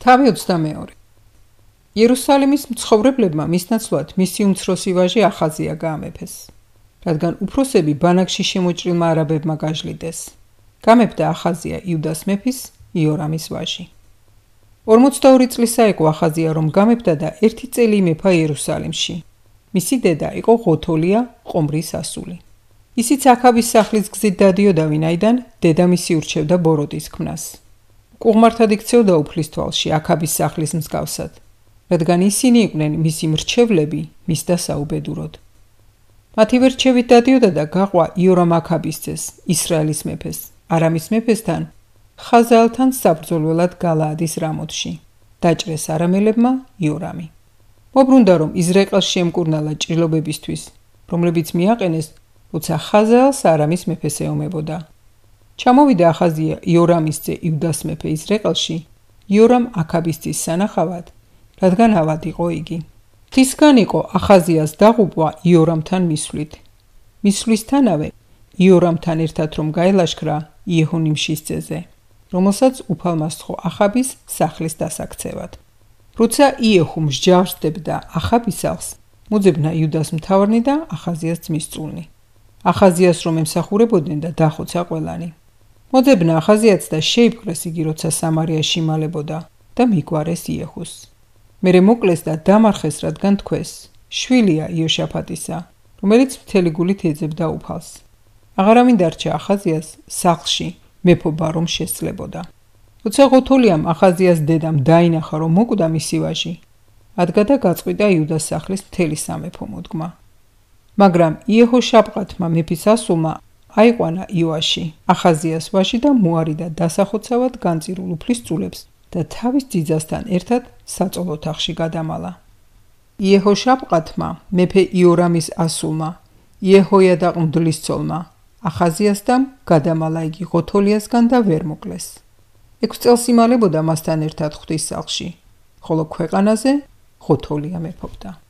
თავი 22. იერუსალიმის მცხოვრებლებმა მისნაცვლად მისი უმცროსი ვაჟი ახაზია გაამეფეს, რადგან უფროსები ბანაკში შემოჭრილმა არაბებმა გაჟლიდეს. გამეფდა ახაზია იუდას მეფის იორამის ვაჟი. 42 წლისა იყო ახაზია, რომ გამეფდა და 1 წელი იმეფა იერუსალიმში. მისი დედა იყო ღოთოლია ყომრის ასული. ისიც აქაბის სახლის გზით დადიოდა, ვინაიდან დედამისი ურჩევდა ბოროტის ქმნას. კუღმართად იქცეოდა უფლის თვალში აქაბის სახლის მსგავსად, რადგან ისინი იყვნენ მისი მრჩევლები მის დასაუბედუროდ. მათი ვერჩევით დადიოდა და გაყვა იორამ აქაბის ძეს, ისრაელის მეფეს, არამის მეფესთან ხაზაალთან საბრძოლველად გალაადის რამოთში. დაჭრეს არამელებმა იორამი. მობრუნდა, რომ იზრაელში ემკურნალა ჭრილობებისთვის, რომლებიც მიაყენეს, როცა ხაზაალს არამის მეფეს ეომებოდა. ჩამოვიდა ახაზია იორამის ძე იუდას მეფე იზრაელში, იორამ აქაბის ძის სანახავად, რადგან ავად იყო იგი. ღვთისგან იყო ახაზიას დაღუპვა იორამთან მისვლით. მისვლისთანავე იორამთან ერთად რომ გაელაშქრა იეჰონიმშის ძეზე, რომელსაც უფალმა სთხოვ ახაბის სახლის დასაქცევად. როცა იეჰუ მსჯავრს დებდა ახაბის სახლს, მოძებნა იუდას მთავარნი და ახაზიას ძმისწულნი. ახაზიას რომ ემსახურებოდნენ და დახოცა ყველანი. მოძებნა ახაზიაც და შეიპყრეს იგი, როცა სამარიაში მალებოდა და მიგვარეს იეჰუს. მერე მოკლეს და დამარხეს, რადგან თქვეს, შვილია იოშაფატისა, რომელიც მთელი გულით ეძებდა უფალს. აღარავინ დარჩა ახაზიას სახლში მეფობა რომ შესწლებოდა. როცა ღოთოლიამ ახაზიას დედამ დაინახა, რომ მოკვდა მისი ვაჟი, ადგა და გაწყვიტა იუდას სახლის მთელი სამეფო მოდგმა. მაგრამ იეჰოშაფატმა მეფის ასულმა აიყვანა იოაში, ახაზიას ვაჟი და მოარიდა დასახოცავად განწირულ უფლისწულებს და თავის ძიძასთან ერთად საწოლ ოთახში გადამალა. იეჰოშაფატმა მეფე იორამის ასულმა, იეჰოიადა მღვდლის ცოლმა, ახაზიასთან გადამალა იგი ღოთოლიასგან და ვერ მოკლეს. 6 წელს იმალებოდა მასთან ერთად ღვთის სახლში, ხოლო ქვეყანაზე ღოთოლია მეფობდა.